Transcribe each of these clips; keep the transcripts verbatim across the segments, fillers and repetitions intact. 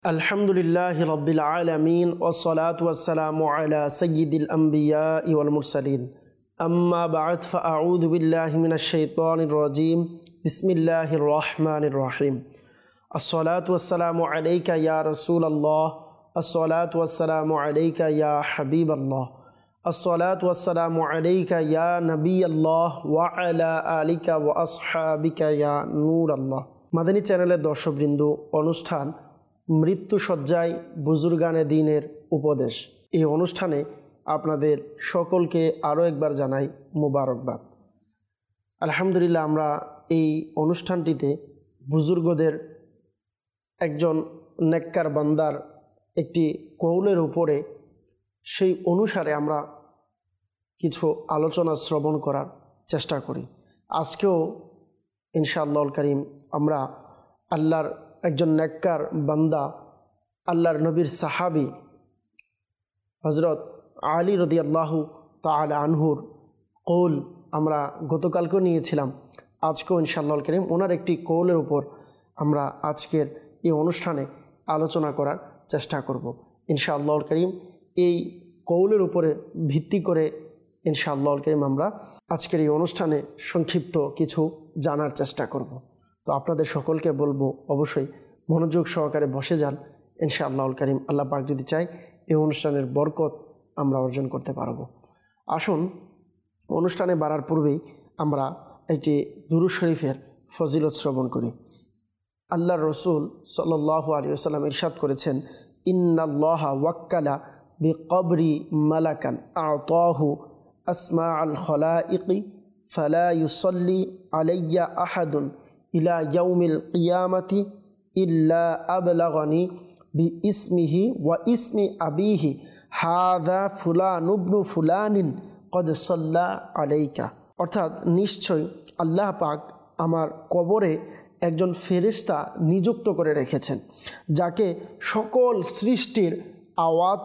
আলহামদুলিল্লাহি রাব্বিল আলামিন ওয়াসসালাতু ওয়াসসালামু আলা সাইয়্যিদিল আমবিয়াই ওয়াল মুরসালিন আম্মা বা'দ ফাআউযু বিল্লাহি মিনাশ শাইতানির রাজীম বিসমিল্লাহির রহমানির রহিম আসসালাতু ওয়াসসালামু আলাইকা ইয়া রাসূলাল্লাহ আসসালাতু ওয়াসসালামু আলাইকা ইয়া হাবিবাল্লাহ আসসালাতু ওয়াসসালামু আলাইকা ইয়া নবিয়াল্লাহ ওয়া আলা আলিকা ওয়া আসহাবিকা ইয়া নূরাল্লাহ। মাদানী চ্যানেলের দর্শকবৃন্দ, অনুষ্ঠান মৃত্যু সজ্জায় বুজুর্গানে দ্বীনের উপদেশ, এই অনুষ্ঠানে আপনাদের সকলকে আরও একবার জানাই মুবারকবাদ। আলহামদুলিল্লাহ, আমরা এই অনুষ্ঠানটিতে বুজুর্গদের একজন নেককার বান্দার একটি কৌলের উপরে সেই অনুসারে আমরা কিছু আলোচনা শ্রবণ করার চেষ্টা করি। আজকেও ইনশাআল্লাহুল কারীম আমরা আল্লাহর একজন নেককার বান্দা, আল্লাহর নবীর সাহাবী হযরত আলী রাদিয়াল্লাহু তাআলা আনহুর কৌল আমরা গতকালকেও নিয়েছিলাম। আজকেও ইনশাআল্লাহুল কারীম ওনার একটি কৌলের উপর আমরা আজকের এই অনুষ্ঠানে আলোচনা করার চেষ্টা করব ইনশাআল্লাহুল কারীম। এই কৌলের উপরে ভিত্তি করে ইনশাআল্লাহুল কারীম আমরা আজকের এই অনুষ্ঠানে সংক্ষিপ্ত কিছু জানার চেষ্টা করব। তো আপনাদের সকলকে বলবো, অবশ্যই মনোযোগ সহকারে বসে যান ইনশাআল্লাহুল কারীম। আল্লাহ পাক যদি চায় এই অনুষ্ঠানের বরকত আমরা অর্জন করতে পারবো। আসুন, অনুষ্ঠানে বাড়ার পূর্বেই আমরা একটি দুরূদ শরীফের ফজিলত শ্রবণ করি। আল্লাহর রসুল সাল্লাল্লাহু আলাইহি ওয়াসাল্লাম ইরশাদ করেছেন, ইন্নাল্লাহা ওয়াক্কালা বিকবরি মালাকান আতাহু আসমাআল খলাইকি ফালা ইউসাল্লি আলাইয়া আহাদুন ইলা ইয়াউমিল কিয়ামাতি ইল্লা আবলাগানি বি ইসমিহি ওয়া ইসমি আবিহি হাযা ফুলান ইবনু ফুলানিন কদ সাল্লা আলাইকা। অর্থাৎ নিশ্চয় আল্লাহ পাক আমার কবরে একজন ফেরেশতা নিযুক্ত করে রেখেছেন, যাকে সকল সৃষ্টির আওয়াজ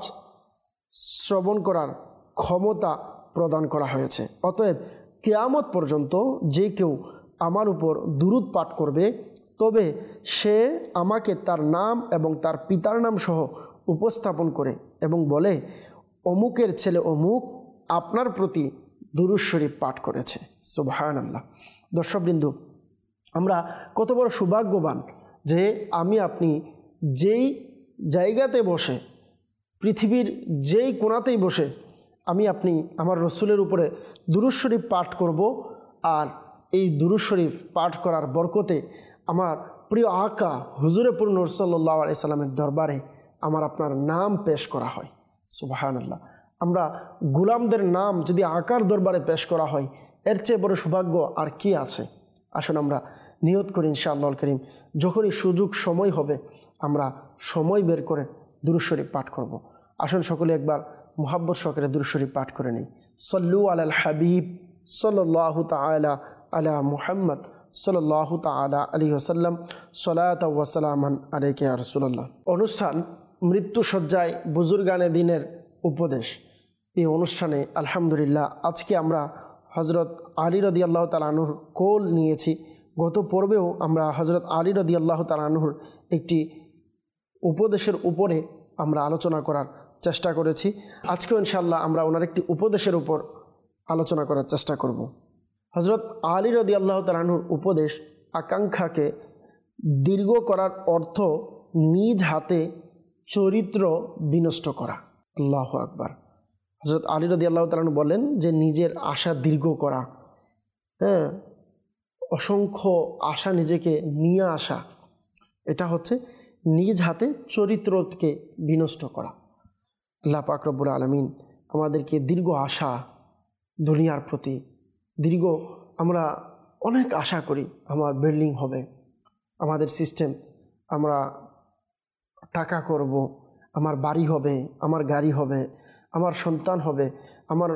শ্রবণ করার ক্ষমতা প্রদান করা হয়েছে। অতএব কিয়ামত পর্যন্ত যে কেউ আমার উপর দুরূদ পাঠ করবে, তবে সে আমাকে তার নাম এবং তার পিতার নাম সহ উপস্থাপন করে এবং বলে, অমুকের ছেলে অমুক আপনার প্রতি দুরূদ শরীফ পাঠ করেছে। সুবহানাল্লাহ। দর্শকবৃন্দ, আমরা কত বড় সৌভাগ্যবান যে আমি আপনি যেই জায়গাতে বসে, পৃথিবীর যেই কোণাতেই বসে আমি আপনি আমার রসুলের উপরে দুরূদ শরীফ পাঠ করব, আর এই দুরূদ শরীফ পাঠ করার বরকতে আমার প্রিয় আকা হুজুরে পুর নূর সাল্লাল্লাহু আলাইহি সাল্লামের দরবারে আমার আপনার নাম পেশ করা হয়। সুবহানাল্লাহ। আমরা গোলামদের নাম যদি আকার দরবারে পেশ করা হয়, এর চেয়ে বড় সৌভাগ্য আর কি আছে? আসুন আমরা নিয়ত করি ইনশাআল্লাহুল কারীম, যখনই সুযোগ সময় হবে আমরা সময় বের করে দুরূদ শরীফ পাঠ করব। আসুন সকলে একবার মুহাব্বত সহকারে দুরূদ শরীফ পাঠ করে নিই। সল্লু আলাল হাবিব সাল্লাল্লাহু তাআলা আলা মুহাম্মদ সাল্লাল্লাহু তাআলা আলাইহি ওয়াসাল্লাম সালাতাও ওয়া সালামান আলাইকা ইয়া রাসূলুল্লাহ। অনুষ্ঠান মৃত্যু সজ্জায় বুজুর্গানে দ্বীনের উপদেশ, এই অনুষ্ঠানে আলহামদুলিল্লাহ আজকে আমরা হযরত আলী রাদিয়াল্লাহু তাআলা আনহুর কৌল নিয়েছি। গত পর্বেও আমরা হযরত আলী রাদিয়াল্লাহু তাআলা আনহুর একটি উপদেশের উপরে আমরা আলোচনা করার চেষ্টা করেছি। আজকেও ইনশাআল্লাহ আমরা ওনার একটি উপদেশের উপর আলোচনা করার চেষ্টা করব। হযরত আলী রাদিয়াল্লাহু তাআলা আনহুর উপদেশ আকাঙ্ক্ষাকে দীর্ঘ করার অর্থ নিজ হাতে চরিত্র বিনষ্ট করা। আল্লাহু আকবার। হযরত আলী রাদিয়াল্লাহু তাআলা আনহু বলেন যে নিজের আশা দীর্ঘ করা, হ্যাঁ, অসংখ্য আশা নিজেকে নিয়ে আসা, এটা হচ্ছে নিজ হাতে চরিত্রকে বিনষ্ট করা। আল্লাহ পাক রব্বুল আলামিন আমাদেরকে দীর্ঘ আশা দুনিয়ার প্রতি, দীর্ঘ আমরা অনেক আশা করি আমার বিল্ডিং হবে, আমাদের সিস্টেম, আমরা টাকা করব, আমার বাড়ি হবে, আমার গাড়ি হবে, আমার সন্তান হবে, আমার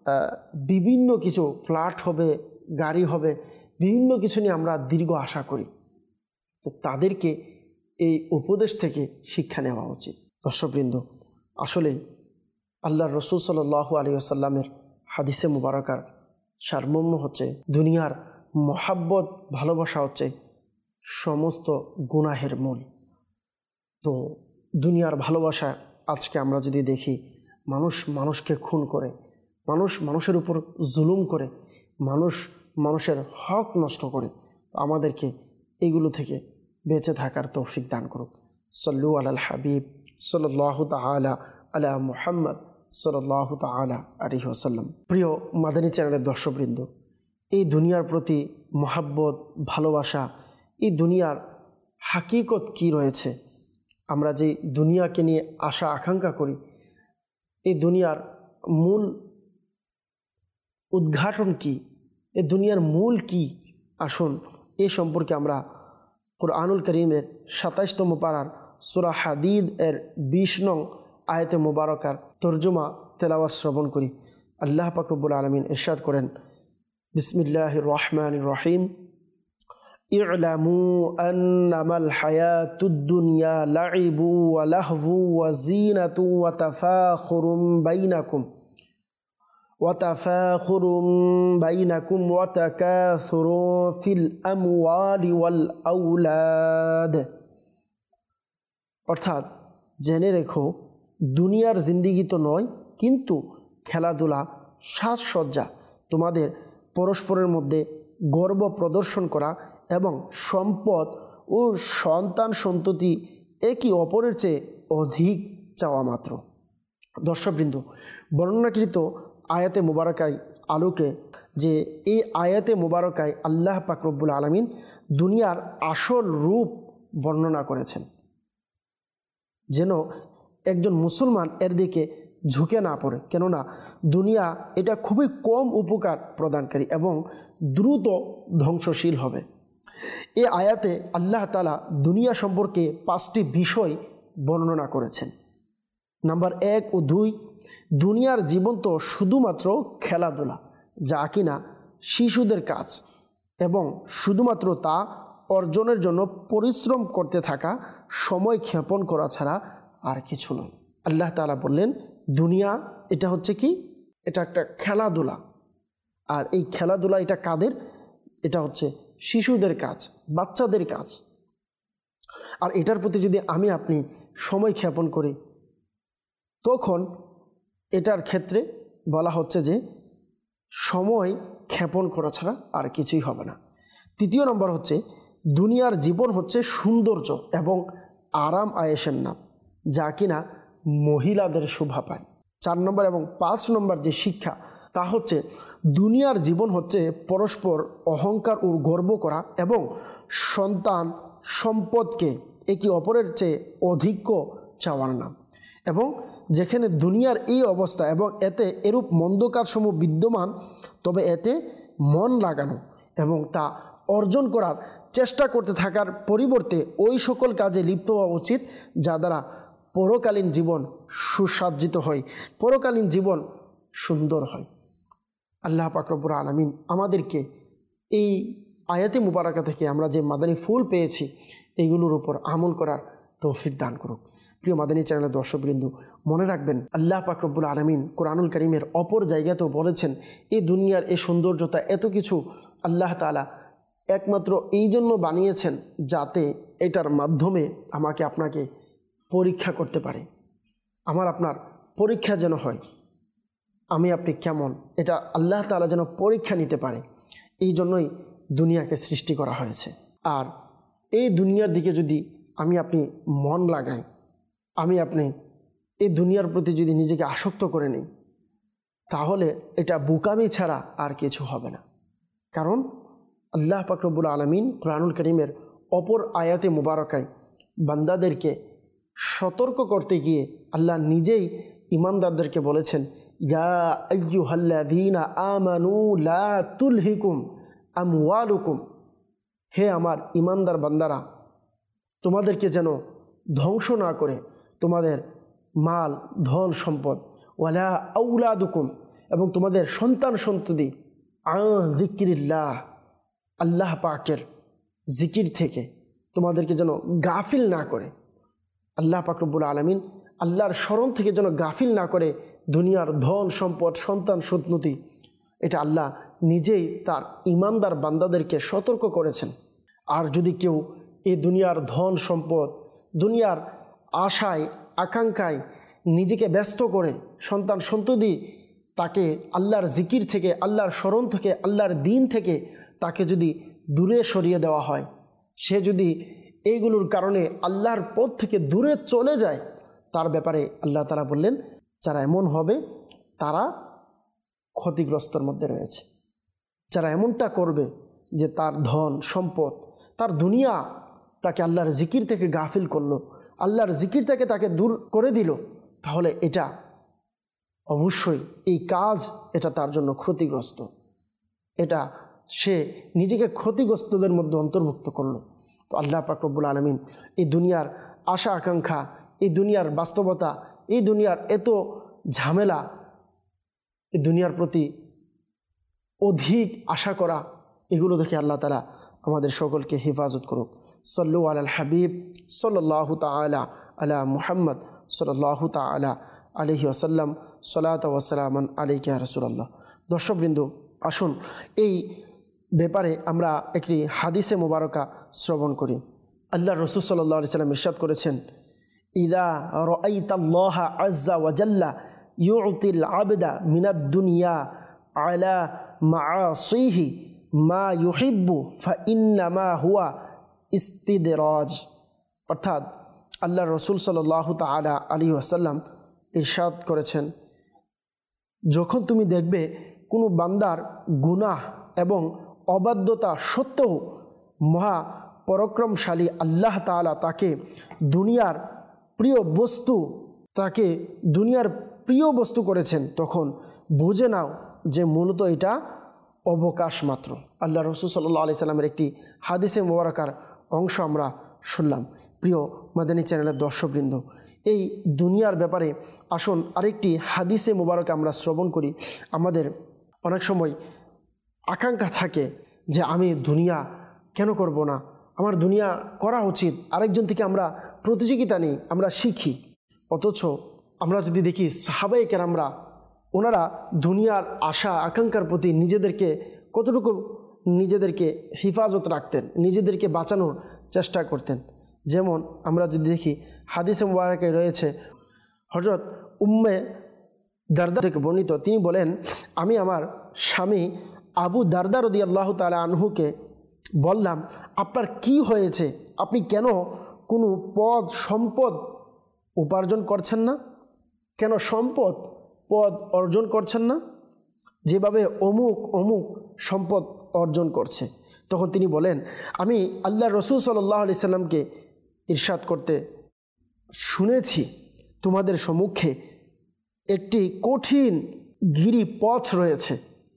বিভিন্ন কিছু ফ্ল্যাট হবে, গাড়ি হবে, বিভিন্ন কিছু নিয়ে আমরা দীর্ঘ আশা করি। তো তাদেরকে এই উপদেশ থেকে শিক্ষা নেওয়া উচিত। দর্শকবৃন্দ, আসলে আল্লাহর রসুল সাল্লাল্লাহু আলাইহি ওয়াসাল্লামের হাদিসে মুবারাকার সারমর্ম হচ্ছে, দুনিয়ার মহাব্বত ভালোবাসা হচ্ছে সমস্ত গুনাহের মূল। তো দুনিয়ার ভালোবাসা আজকে আমরা যদি দেখি, মানুষ মানুষকে খুন করে, মানুষ মানুষের উপর জুলুম করে, মানুষ মানুষের হক নষ্ট করে। আমাদেরকে এগুলো থেকে বেঁচে থাকার তৌফিক দান করুক। সল্লু আলাল হাবিব সাল্লাল্লাহু তাআলা আলা মুহাম্মদ সাল্লাল্লাহু তাআলা আলাইহি ওয়াসাল্লাম। প্রিয় মাদানী চ্যানেলের দর্শকবৃন্দ, এই দুনিয়ার প্রতি মহাব্বত, ভালোবাসা, এই দুনিয়ার হাকিকত কি রয়েছে, আমরা যে দুনিয়াকে নিয়ে আশা আকাঙ্ক্ষা করি, এই দুনিয়ার মূল উদ্ঘাটন কি, এই দুনিয়ার মূল কি, আসুন এ সম্পর্কে আমরা কুরআনুল কারীমের সাতাইশতম পারার সূরা হাদীদ এর বিশ নং আয়াতে মুবারকার তরজমা তেলাওয়াত শ্রবণ করি। আল্লাহ পাক রব্বুল আলামিন ইরশাদ করেন, বিসমিল্লাহির রহমানির রহিম, ই'লামু আন্নামাল হায়াতুদ দুনিয়া লাইবু ওয়া লাহবু ওয়া যিনাতু ওয়া তাফাখুরুম বাইনাকুম ওয়া তাফাখুরুম বাইনাকুম ওয়া তাকাসুরু ফিল আমওয়ালি ওয়াল আওলাদ। অর্থাৎ জেনে রেখো, দুনিয়ার জিন্দিগি তো নয়, কিন্তু খেলাধুলা, সাজসজ্জা, তোমাদের পরস্পরের মধ্যে গর্ব প্রদর্শন করা এবং সম্পদ ও সন্তান সন্ততি একই অপরের চেয়ে অধিক চাওয়া মাত্র। দর্শকবৃন্দ, বর্ণনাকৃত আয়াতে মুবারকায় আলোকে যে এই আয়াতে মুবারকায় আল্লাহ পাক রব্বুল আলামিন দুনিয়ার আসল রূপ বর্ণনা করেছেন, যেন একজন মুসলমান এর দিকে ঝুঁকে না পড়ে। কেননা দুনিয়া এটা খুবই কম উপকার প্রদানকারী এবং দ্রুত ধ্বংসশীল হবে। এ আয়াতে আল্লাহ তাআলা দুনিয়া সম্পর্কে পাঁচটি বিষয় বর্ণনা করেছেন। নাম্বার এক ও দুই, দুনিয়ার জীবন তো শুধুমাত্র খেলাধুলা, যা কিনা শিশুদের কাজ, এবং শুধুমাত্র তা অর্জনের জন্য পরিশ্রম করতে থাকা, সময় ক্ষেপণ করা ছাড়া আর কিছু নয়। আল্লাহ তাআলা বললেন, দুনিয়া এটা হচ্ছে কি, এটা একটা খেলাধুলা। আর এই খেলাধুলা এটা কাদের? এটা হচ্ছে শিশুদের কাজ, বাচ্চাদের কাজ। আর এটার প্রতি যদি আমি আপনি সময় ক্ষেপণ করি, তখন এটার ক্ষেত্রে বলা হচ্ছে যে সময় ক্ষেপণ করা ছাড়া আর কিছুই হবে না। তৃতীয় নম্বর হচ্ছে, দুনিয়ার জীবন হচ্ছে সৌন্দর্য এবং আরাম আয়েশের নাম, যা কিনা মহিলাদের শোভা পায়। চার নম্বর এবং পাঁচ নম্বর যে শিক্ষা, তা হচ্ছে দুনিয়ার জীবন হচ্ছে পরস্পর অহংকার ও গর্ব করা এবং সন্তান সম্পদকে একে অপরের চেয়ে অধিক চাওয়ার নাম। এবং যেখানে দুনিয়ার এই অবস্থা এবং এতে এরূপ মন্দ কাজসমূহ বিদ্যমান, তবে এতে মন লাগানো এবং তা অর্জন করার চেষ্টা করতে থাকার পরিবর্তে ওই সকল কাজে লিপ্ত হওয়া উচিত যা দ্বারা পরকালীন জীবন সুসজ্জিত হয়, পরকালীন জীবন সুন্দর হয়। আল্লাহ পাক রব্বুল আলামিন আমাদেরকে এই আয়াতে মুবারাকা থেকে আমরা যে মাদানী ফুল পেয়েছি, এগুলোর উপর আমল করার তৌফিক দান করুক। প্রিয় মাদানী চ্যানেলের দর্শকবৃন্দ, মনে রাখবেন, আল্লাহ পাক রব্বুল আলামিন কোরআনুল কারীমের অপর জায়গাতেও বলেছেন, এই দুনিয়ার এই সৌন্দর্যতা, এত কিছু আল্লাহ তাআলা একমাত্র এই জন্য বানিয়েছেন যাতে এটার মাধ্যমে আমাকে আপনাকে পরীক্ষা করতে পারে। আমার আপনার পরীক্ষা যেন হয়, আমি আপনি কেমন, এটা আল্লাহ তাআলা যেন পরীক্ষা নিতে পারে। এই জন্যই দুনিয়াকে সৃষ্টি করা হয়েছে। আর এই দুনিয়ার দিকে যদি আমি আপনি মন লাগাই, আমি আপনি এই দুনিয়ার প্রতি যদি নিজেকে আসক্ত করে নিই, তাহলে এটা বোকামি ছাড়া আর কিছু হবে না। কারণ আল্লাহ পাক রব্বুল আলামিন কোরআনুল কারীমের অপর আয়াতে মুবারকায় বান্দাদেরকে সতর্ক করতে গিয়ে আল্লাহ নিজেই ইমানদারদেরকে বলেছেন, ইয়া আইয়ুহাল্লাযীনা আমানু লা তুলহিকুম আমওয়ালুকুম, হে আমার ইমানদার বান্দারা, তোমাদেরকে যেন ধ্বংস না করে তোমাদের মাল, ধন সম্পদ, ওয়ালা আউলাদুকুম, এবং তোমাদের সন্তান সন্ততি, আন যিকরিল্লাহ, আল্লাহ পাকের জিকির থেকে তোমাদেরকে যেন গাফিল না করে। আল্লাহ পাক রব্বুল আলামিন আল্লাহর স্মরণ থেকে যেন গাফিল না করে দুনিয়ার ধন সম্পদ, সন্তান সন্ততি, এটা আল্লাহ নিজেই তার ইমানদার বান্দাদেরকে সতর্ক করেছেন। আর যদি কেউ এই দুনিয়ার ধন সম্পদ, দুনিয়ার আশায় আকাঙ্ক্ষায় নিজেকে ব্যস্ত করে সন্তান সন্ততি তাকে আল্লাহর জিকির থেকে, আল্লাহর স্মরণ থেকে, আল্লাহর দিন থেকে তাকে যদি দূরে সরিয়ে দেওয়া হয়, সে যদি এইগুলোর কারণে আল্লাহর পথ থেকে দূরে চলে যায়, তার ব্যাপারে আল্লাহ তাআলা বললেন যারা এমন হবে তারা ক্ষতিগ্রস্তর মধ্যে রয়েছে। যারা এমনটা করবে যে তার ধন সম্পদ, তার দুনিয়া তাকে আল্লাহর জিকির থেকে গাফিল করলো, আল্লাহর জিকির থেকে তাকে দূর করে দিল, তাহলে এটা অবশ্যই এই কাজ এটা তার জন্য ক্ষতিগ্রস্ত। এটা সে নিজেকে ক্ষতিগ্রস্তদের মধ্যে অন্তর্ভুক্ত করলো। তো আল্লাহ পাক রব্বুল আলামিন এই দুনিয়ার আশা আকাঙ্ক্ষা, এই দুনিয়ার বাস্তবতা, এই দুনিয়ার এত ঝামেলা, এই দুনিয়ার প্রতি অধিক আশা করা, এগুলো দেখে আল্লাহ তাআলা আমাদের সকলকে হেফাজত করুক। সল্লু আলাল হাবিব সাল্লাল্লাহু তাআলা আলা মুহাম্মদ সাল্লাল্লাহু তাআলা আলাইহি ওয়াসাল্লাম, সালাত ওয়া সালামান আলাইকা ইয়া রাসূলুল্লাহ। দর্শকবৃন্দ, আসুন এই ব্যাপারে আমরা একটি হাদিসে মুবারকা শ্রবণ করি। আল্লাহ রাসূল সাল্লাল্লাহু আলাইহি ওয়াসাল্লাম ইরশাদ করেছেন, ইদা রাআইতাল্লাহা আযজা ওয়া জাল্লা ইউতিল আবদা মিনাদ দুনিয়া আলা মাআসিহি মা ইউহিব্বু ফাইন্নামা হুয়া ইস্তিদরাজ। অর্থাৎ আল্লাহ রাসূল সাল্লাল্লাহু তাআলা আলাইহি ওয়াসাল্লাম ইরশাদ করেছেন, যখন তুমি দেখবে কোনো বান্দার গুনাহ এবং অবাধ্যতা সত্ত্বেও মহা পরাক্রমশালী আল্লাহ তাআলা তাকে দুনিয়ার প্রিয় বস্তু তাকে দুনিয়ার প্রিয় বস্তু করেছেন, তখন বুঝে নাও যে মূলত এটা অবকাশ মাত্র। আল্লাহ রাসূল সাল্লাল্লাহু আলাইহি সাল্লামের একটি হাদিসে মুবারকার অংশ আমরা শুনলাম। প্রিয় মাদানী চ্যানেলের দর্শকবৃন্দ, এই দুনিয়ার ব্যাপারে আসুন আরেকটি হাদিসে মুবারক আমরা শ্রবণ করি। আমাদের অনেক সময় আকাঙ্ক্ষা থাকে যে আমি দুনিয়া কেন করব না, আমার দুনিয়া করা উচিত, আরেকজন থেকে আমরা প্রতিযোগিতা নিই, আমরা শিখি। অথচ আমরা যদি দেখি সাহাবায়ে কেরামরা, ওনারা দুনিয়ার আশা আকাঙ্ক্ষার প্রতি নিজেদেরকে কতটুকু নিজেদেরকে হেফাজত রাখতেন, নিজেদেরকে বাঁচানোর চেষ্টা করতেন। যেমন আমরা যদি দেখি হাদিসে মুবারকে রয়েছে, হযরত উম্মে দারদা থেকে বর্ণিত, তিনি বলেন, আমি আমার স্বামী আবু দারদা রাদিয়াল্লাহু তাআলা আনহুকে বললাম, আপনার কি হয়েছে, আপনি কেন কোনো পদ সম্পদ উপার্জন করছেন না, কেন সম্পদ পদ অর্জন করছেন না, যেভাবে অমুক অমুক সম্পদ অর্জন করছে। তখন তিনি বলেন, আমি আল্লাহ রাসূল সাল্লাল্লাহু আলাইহি সাল্লামকে ইরশাদ করতে শুনেছি, তোমাদের সম্মুখে একটি কঠিন গিরিপথ রয়েছে,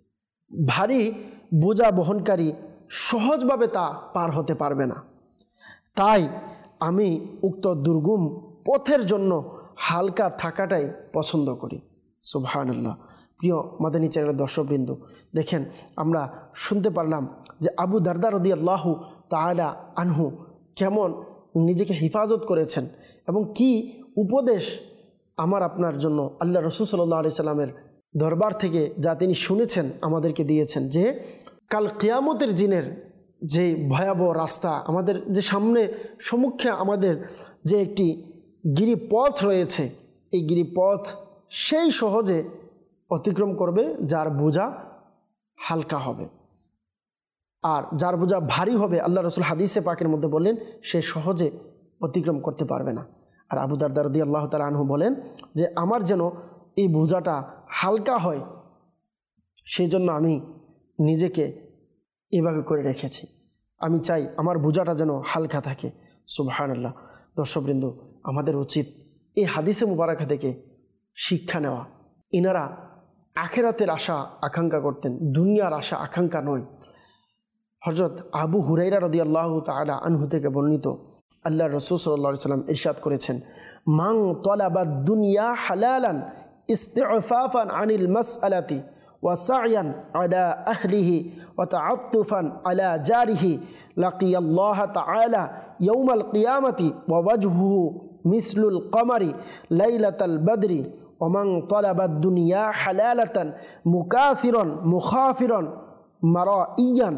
ভারী বোঝা বহনকারী সহজভাবে তা পার হতে পারবে না, তাই আমি উক্ত দুর্গম পথের জন্য হালকা থাকাটাই পছন্দ করি। সুবহানাল্লাহ। প্রিয় মাদানী চ্যানেলের দর্শকবৃন্দ, দেখেন আমরা শুনতে পারলাম যে আবু দারদা রাদিয়াল্লাহু তাআলা আনহু কেমন নিজেকে হেফাজত করেছেন এবং কি উপদেশ আমার আপনার জন্য আল্লাহ রাসূল সাল্লাল্লাহু আলাইহি সাল্লামের দরবার থেকে যা তিনি শুনেছেন আমাদেরকে দিয়েছেন, যে কাল কিয়ামতের দিনের যে ভয়াবহ রাস্তা আমাদের যে সামনে সম্মুখে আমাদের যে একটি গিরিপথ রয়েছে, এই গিরিপথ সেই সহজে অতিক্রম করবে যার বোঝা হালকা হবে, আর যার বোঝা ভারী হবে আল্লাহ রাসূল হাদিসে পাকের মধ্যে বললেন সে সহজে অতিক্রম করতে পারবে না। আর আবু দারদা রাদিয়াল্লাহু তাআলা আনহু বলেন যে আমার যেন এই বোঝাটা হালকা হয়, সেই জন্য আমি নিজেকে এভাবে করে রেখেছি, আমি চাই আমার বোঝাটা যেন হালকা থাকে। সুবহানাল্লাহ। দর্শকবৃন্দ, আমাদের উচিত এই হাদিসে মুবারকা থেকে শিক্ষা নেওয়া। ইনারা আখিরাতের আশা আকাঙ্ক্ষা করতেন, দুনিয়ার আশা আকাঙ্ক্ষা নয়। হযরত আবু হুরায়রা রাদিয়াল্লাহু তাআলা আনহু থেকে বর্ণিত, আল্লাহ রাসূল সাল্লাল্লাহু আলাইহি সাল্লাম ইরশাদ করেছেন, মান তালাবা দুনিয়া হালালান ইস্তিফাফান আনিল মাসআলাতি ওয়া সা'য়ান আলা আহলিহি ওয়া তাআত্তুফান আলা জারিহি লাকিয়াল্লাহ তাআলা ইয়াউমাল কিয়ামাতি ওয়া ওয়াজহুহু মিসলুল কমারি লাইলাতাল বদরি ওয়া মান তালাবা দুনিয়া হালালাতান মুকাসিরান মুখাফিরান মারাইয়ান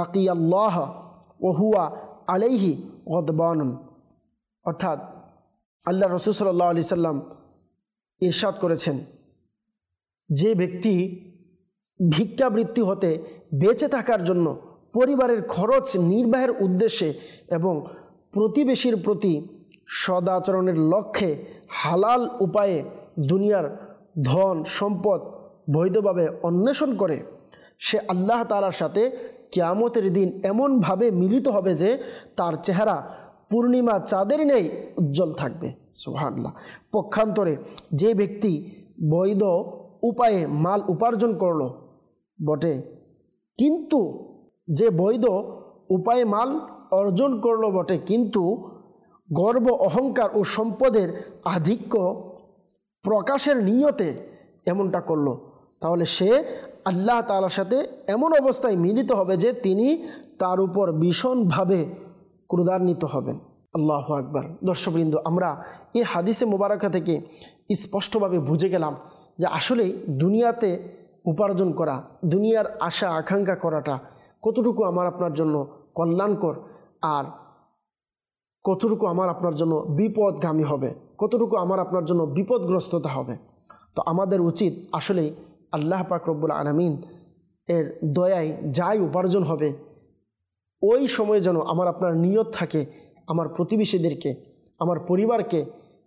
লাকিয়াল্লাহ ওয়া হুয়া আলাইহি গদবানুন। অর্থাৎ আল্লাহ রাসূল সাল্লাল্লাহু আলাইহি সাল্লাম ইরশাদ করেছেন, যে ব্যক্তি ভিক্ষাবৃত্তি হতে বেঁচে থাকার জন্য পরিবারের খরচ নির্বাহের উদ্দেশ্যে এবং প্রতিবেশীর প্রতি সদাচরণের লক্ষ্যে হালাল উপায়ে দুনিয়ার ধন সম্পদ বৈধভাবে অন্বেষণ করে, সে আল্লাহ তাআলার সাথে কিয়ামতের দিন এমনভাবে মিলিত হবে যে তার চেহারা পূর্ণিমা চাঁদের ন্যায় উজ্জ্বল থাকবে। সুবহানাল্লাহ। পক্ষান্তরে যে ব্যক্তি বৈধ উপায়ে মাল উপার্জন করলো বটে, কিন্তু যে বৈধ উপায়ে মাল অর্জন করলো বটে কিন্তু গর্ব অহংকার ও সম্পদের আধিক্য প্রকাশের নিয়তে এমনটা করলো, তাহলে সে আল্লাহ তাআলার সাথে এমন অবস্থায় মিলিত হবে যে তিনি তার উপর ভীষণভাবে ক্রোধান্বিত হবেন। আল্লাহু আকবার। দর্শকবৃন্দ, আমরা এই হাদিসে মোবারকা থেকে স্পষ্টভাবে বুঝে গেলাম যে আসলে দুনিয়াতে উপার্জন করা, দুনিয়ার আশা আকাঙ্ক্ষা করাটা কতটুকু আমার আপনার জন্য কল্যাণকর আর কতটুকু আমার আপনার জন্য বিপদগামী হবে, কতটুকু আমার আপনার জন্য বিপদগ্রস্ততা হবে। তো আমাদের উচিত আসলে আল্লাহ পাক রব্বুল আলামিন এর দয়ায় যাই উপার্জন হবে ওই সময় যেন আমার আপনার নিয়ত থাকে আমার প্রতিবেশীদেরকে, আমার পরিবারকে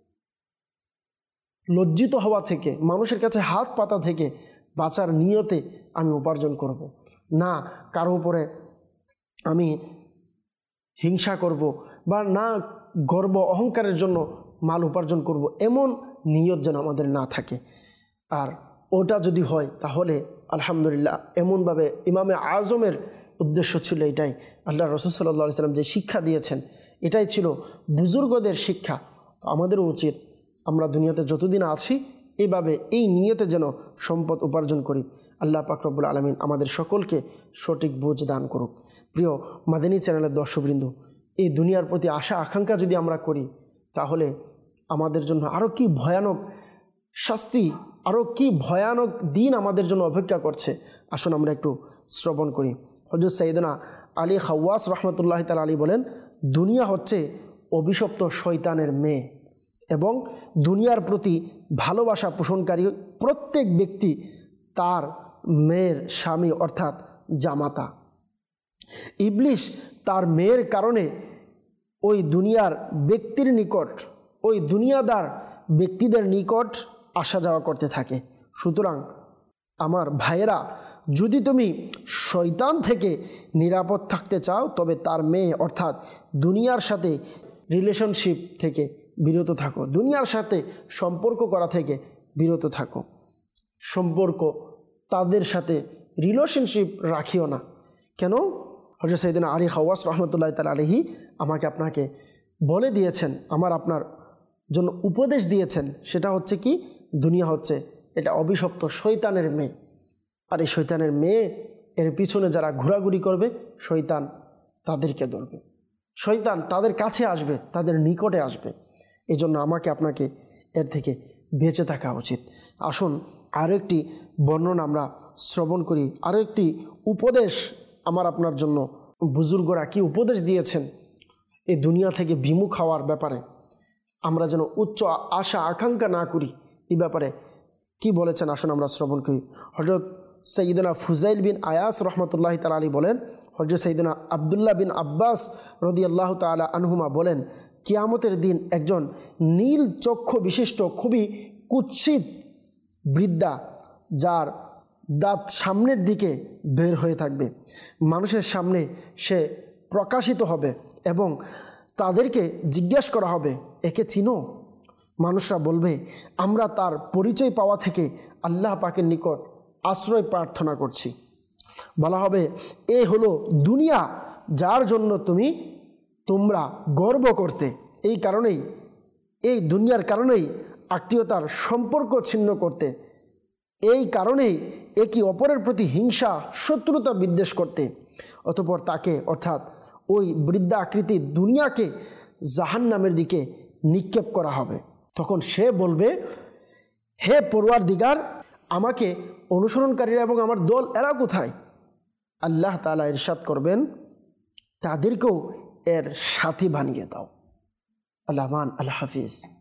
লজ্জিত হওয়া থেকে, মানুষের কাছে হাত পাতা থেকে বাঁচার নিয়তে আমি উপার্জন করব। না কারো উপরে আমি হিংসা করব বা না গর্ব অহংকারের জন্য মাল উপার্জন করব, এমন নিয়ত যেন আমাদের না থাকে। আর ওটা যদি হয় তাহলে আলহামদুলিল্লাহ, এমনভাবে ইমামে আজমের উদ্দেশ্য ছিল এটাই। আল্লাহ রাসূল সাল্লাল্লাহু আলাইহি সাল্লাম যে শিক্ষা দিয়েছেন এটাই ছিল বুজুর্গদের শিক্ষা। আমাদেরও উচিত আমরা দুনিয়াতে যতদিন আছি এইভাবে এই নিয়তে যেন সম্পদ উপার্জন করি। আল্লাহ পাক রব্বুল আলামিন আমাদের সকলকে সঠিক বুঝ দান করুক। প্রিয় মাদানী চ্যানেলের দর্শকবৃন্দ, এই দুনিয়ার প্রতি আশা আকাঙ্ক্ষা যদি আমরা করি তাহলে আমাদের জন্য আরও কি ভয়ানক শাস্তি, আরও কি ভয়ানক দিন আমাদের জন্য অপেক্ষা করছে। আসুন আমরা একটু শ্রবণ করি। হযরত সাইয়েদনা আলী খাওয়াস রহমতুল্লাহ তাআলা আলী বলেন, দুনিয়া হচ্ছে অভিশপ্ত শয়তানের মেয়ে এবং দুনিয়ার প্রতি ভালোবাসা পোষণকারী প্রত্যেক ব্যক্তি তার মেয়ের স্বামী অর্থাৎ জামাতা। ইবলিশ তার মেয়ের কারণে ওই দুনিয়ার ব্যক্তির নিকট, ওই দুনিয়াদার ব্যক্তিদের নিকট আসা যাওয়া করতে থাকে। সুতরাং আমার ভাইয়েরা, যদি তুমি শয়তান থেকে নিরাপদ থাকতে চাও তবে তার মেয়ে অর্থাৎ দুনিয়ার সাথে রিলেশনশিপ থেকে বিরত থাকো, দুনিয়ার সাথে সম্পর্ক করা থেকে বিরত থাকো। সম্পর্ক তাদের সাথে রিলেশনশিপ রাখিও না। কেন? হযরত সাইয়েদনা আলী খাওয়াস রহমতুল্লাহ তাআলা আলাইহি আমাকে আপনাকে বলে দিয়েছেন, আমার আপনার জন্য উপদেশ দিয়েছেন, সেটা হচ্ছে কি, দুনিয়া হচ্ছে এটা অভিশপ্ত শয়তানের মেয়ে। আর এই শয়তানের মেয়ে এর পিছনে যারা ঘোরাঘুরি করবে শয়তান তাদেরকে ধরবে, শয়তান তাদের কাছে আসবে, তাদের নিকটে আসবে। এই জন্য আমাকে আপনাকে এর থেকে বেঁচে থাকা উচিত। আসুন আরও একটি বর্ণনা আমরা শ্রবণ করি, আরও একটি উপদেশ আমার আপনার জন্য বুজুর্গরা কি উপদেশ দিয়েছেন এই দুনিয়া থেকে বিমুখ হওয়ার ব্যাপারে, আমরা যেন উচ্চ আশা আকাঙ্ক্ষা না করি, এই ব্যাপারে কি বলেছেন আসুন আমরা শ্রবণ করি। হযরত সাইয়েদনা ফুজাইল বিন আয়াস রহমতুল্লাহ তাআলা আলী বলেন, হযরত সাইয়েদনা আবদুল্লাহ বিন আব্বাস রাদিয়াল্লাহু তাআলা আনহুমা বলেন, কিয়ামতের দিন একজন নীল চক্ষু বিশিষ্ট খুবই কুৎসিত বৃদ্ধা, যার দাঁত সামনের দিকে বের হয়ে থাকবে, মানুষের সামনে সে প্রকাশিত হবে এবং তাদেরকে জিজ্ঞাসা করা হবে, একে চিনো? মানুষরা বলবে, আমরা তার পরিচয় পাওয়া থেকে আল্লাহ পাকের নিকট আশ্রয় প্রার্থনা করছি। বলা হবে, এ হলো দুনিয়া যার জন্য তুমি তোমরা গর্ব করতে, এই কারণেই, এই দুনিয়ার কারণেই আত্মীয়তার সম্পর্ক ছিন্ন করতে, এই কারণেই একে অপরের প্রতি হিংসা শত্রুতা বিদ্বেষ করতে। অতঃপর তাকে অর্থাৎ ওই বৃদ্ধা আকৃতি দুনিয়াকে জাহান্নামের দিকে নিক্ষেপ করা হবে। তখন সে বলবে, হে পরওয়ারদিগার, আমাকে অনুসরণকারীরা এবং আমার দল এরা কোথায়? আল্লাহ তাআলা ইরশাদ করবেন, তাদেরকেও এর সাথী বানিয়ে দাও। আল আমান, আল হাফিজ।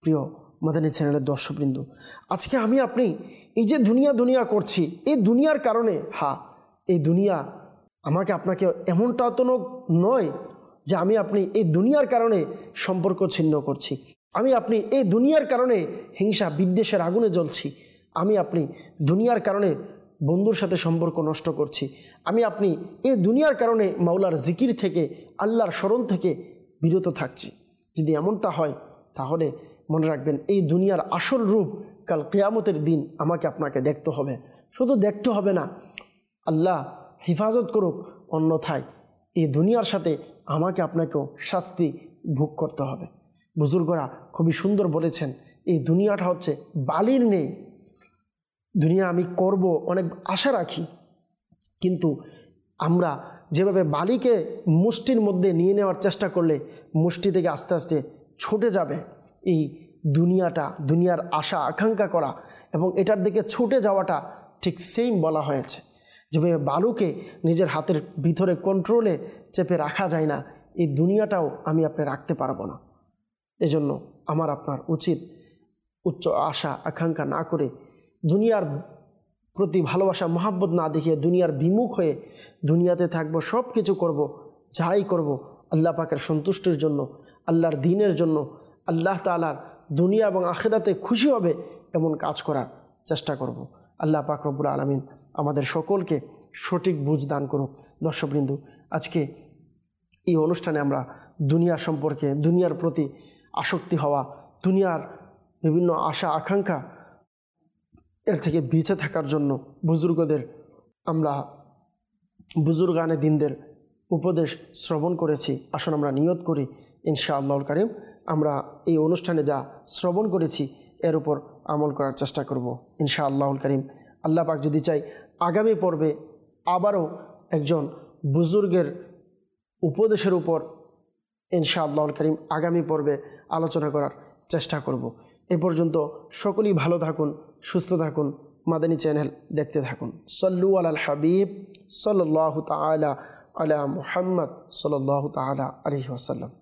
প্রিয় মাদানী চ্যানেলের দর্শকবৃন্দ, আজকে আমি আপনি এই যে দুনিয়া দুনিয়া করছি, এই দুনিয়ার কারণে, হ্যাঁ এই দুনিয়া আমাকে আপনাকে এমনটা তো নয় যে আমি আপনি এই দুনিয়ার কারণে সম্পর্ক ছিন্ন করছি, আমি আপনি এই দুনিয়ার কারণে হিংসা বিদ্বেষের আগুনে জ্বলছি, আমি আপনি দুনিয়ার কারণে বন্ধুর সাথে সম্পর্ক নষ্ট করছি, আমি আপনি এই দুনিয়ার কারণে মাওলার জিকির থেকে আল্লাহর স্মরণ থেকে বিরত থাকছি। যদি এমনটা হয় তাহলে মনে রাখবেন এই দুনিয়ার আসল রূপ কাল কিয়ামতের দিন আমাকে আপনাকে দেখতে হবে। শুধু দেখতে হবে না, আল্লাহ হেফাজত করুক, অন্যথায় এই দুনিয়ার সাথে আমাকে আপনাকেও শাস্তি ভোগ করতে হবে। বুজুর্গরা খুবই সুন্দর বলেছেন, এই দুনিয়াটা হচ্ছে বালির নেই। দুনিয়া আমি করব অনেক আশা রাখি, কিন্তু আমরা যেভাবে বালিকে মুষ্টির মধ্যে নিয়ে নেওয়ার চেষ্টা করলে মুষ্টি থেকে আস্তে আস্তে ছুটে যাবে, এই দুনিয়াটা, দুনিয়ার আশা আকাঙ্ক্ষা করা এবং এটার দিকে ছুটে যাওয়াটা ঠিক সেম বলা হয়েছে। যেভাবে বালুকে নিজের হাতের ভিতরে কন্ট্রোলে চেপে রাখা যায় না, এই দুনিয়াটাও আমি আপনি রাখতে পারবো না। এজন্য আমার আপনার উচিত উচ্চ আশা আকাঙ্ক্ষা না করে, দুনিয়ার প্রতি ভালোবাসা মহাব্বত না দেখিয়ে দুনিয়ার বিমুখ হয়ে দুনিয়াতে থাকবো, সব কিছু করব, যাই করব আল্লাহ পাকের সন্তুষ্টির জন্য, আল্লাহর দ্বীনের জন্য, আল্লাহ তাআলার দুনিয়া এবং আখিরাতে খুশি হবে এমন কাজ করার চেষ্টা করব। আল্লাহ পাক রব্বুল আলামিন আমাদের সকলকে সঠিক বুঝ দান করুক। দর্শকবৃন্দ, আজকে এই অনুষ্ঠানে আমরা দুনিয়া সম্পর্কে, দুনিয়ার প্রতি আসক্তি হওয়া, দুনিয়ার বিভিন্ন আশা আকাঙ্ক্ষা এর থেকে বেঁচে থাকার জন্য বুজুর্গদের, আমরা বুজুর্গানে দিনদের উপদেশ শ্রবণ করেছি। আসুন আমরা নিয়ত করি ইনশাআল্লাহুল কারীম আমরা এই অনুষ্ঠানে যা শ্রবণ করেছি এর উপর আমল করার চেষ্টা করব ইনশাআল্লাহুল কারীম। আল্লাহ পাক যদি চাই আগামী পর্বে আবারও একজন বুজুর্গের উপদেশের উপর ইনশাআল্লাহুল কারীম আগামী পর্বে আলোচনা করার চেষ্টা করব। এ পর্যন্ত সকলেই ভালো থাকুন, সুস্থ থাকুন, মাদানী চ্যানেল দেখতে থাকুন। সল্লু আলাল হাবিব সাল্লাল্লাহু তাআলা আলা মুহাম্মদ সাল্লাল্লাহু তাআলা আলাইহি ওয়াসাল্লাম।